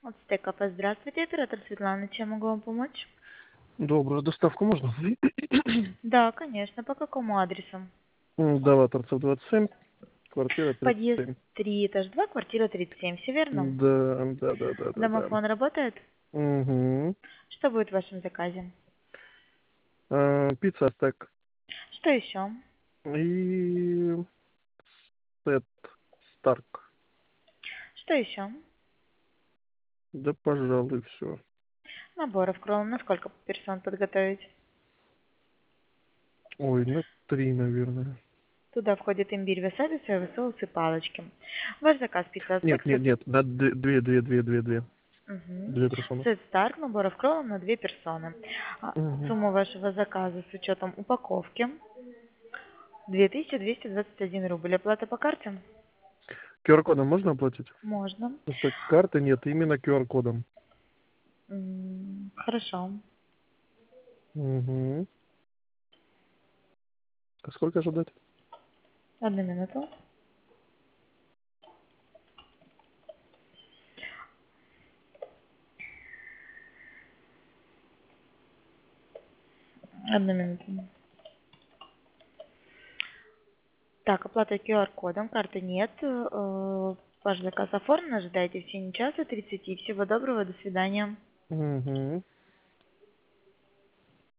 От СТКП, здравствуйте, оператор Светлана, чем могу вам помочь? Добрую. Доставку можно? Да, конечно, по какому адресу? Дава торцев 27, квартира Подъезд 37. 3, этаж 2, квартира 37, все верно? Да. Домофон работает? Угу. Что будет в вашем заказе? Пицца стек Что еще? и сет Старк. Что еще? Да, пожалуй, все. Наборов кролл, на сколько персон подготовить? Ой, на 3, наверное. Туда входит имбирь, васаби, соевый соус и палочки. Ваш заказ пицца Нет, Ацтек, нет, нет, на две. Угу. Две персоны. Сет Старк, наборов кроллов на 2 персоны. Угу. Сумма вашего заказа с учетом упаковки 2221 рубль. Оплата по карте? QR-кодом можно оплатить? Можно. Потому что карты нет, именно QR-кодом. Хорошо. Угу. А сколько ожидать? Одну минуту. Одну минуту. Так, оплата QR-кодом, карты нет. Ваш заказ оформлен, ожидайте в течение часа 30. Всего доброго, до свидания. Угу.